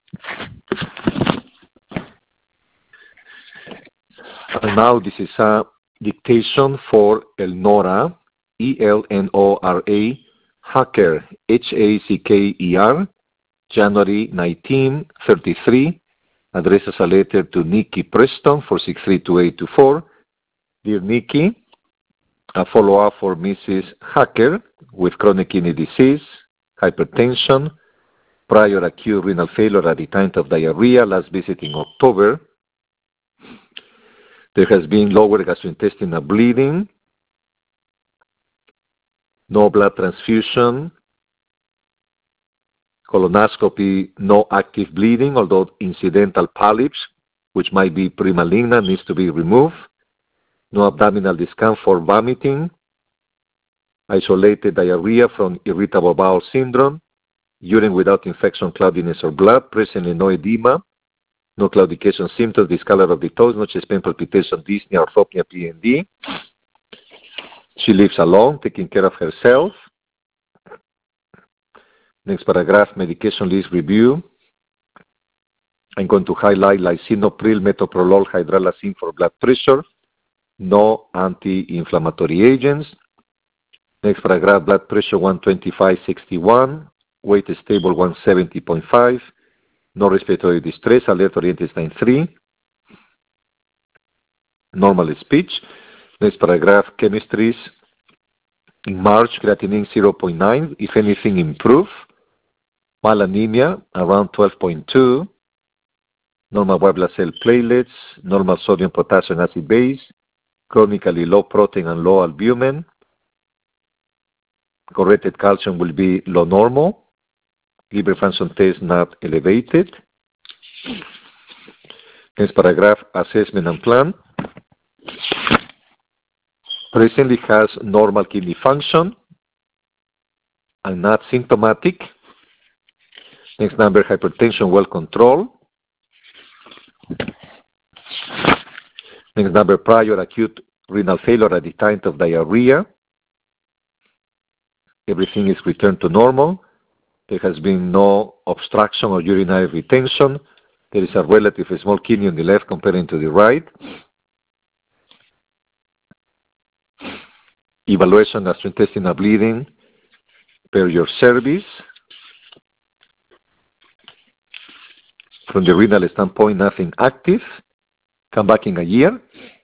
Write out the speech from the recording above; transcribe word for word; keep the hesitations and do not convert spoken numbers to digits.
And now this is a dictation for Elnora, E L N O R A, Hacker, H A C K E R, January nineteenth, thirty-three, addresses a letter to Nikki Preston for six three two eight two four. Dear Nikki, a follow-up for Missus Hacker with chronic kidney disease, hypertension, prior acute renal failure at the time of diarrhea, last visit in October. There has been lower gastrointestinal bleeding, no blood transfusion, colonoscopy, no active bleeding, although incidental polyps, which might be premalignant, needs to be removed. No abdominal discomfort, vomiting, isolated diarrhea from irritable bowel syndrome, urine without infection, cloudiness, or blood, presently no edema, no claudication symptoms, discolor of the toes, no chest pain, palpitation, dyspnea, orthopnea, P N D. She lives alone, taking care of herself. Next paragraph, medication list review. I'm going to highlight lisinopril, metoprolol, hydralazine for blood pressure. No anti-inflammatory agents. Next paragraph, blood pressure one twenty-five sixty-one, weight stable one seventy point five, no respiratory distress, alert oriented sign three, normal speech. Next paragraph, chemistries. In March, creatinine zero point nine, if anything improved. Malanemia around twelve point two, normal white blood cell platelets, normal sodium potassium acid base, chronically low protein and low albumin. Corrected calcium will be low normal. Liver function test not elevated. Next paragraph, assessment and plan. Presently has normal kidney function and not symptomatic. Next number, hypertension well controlled. Next number, prior acute renal failure at the time of diarrhea. Everything is returned to normal. There has been no obstruction or urinary retention. There is a relative small kidney on the left comparing to the right. Evaluation gastrointestinal bleeding per your service. From the renal standpoint, nothing active. Come back in a year.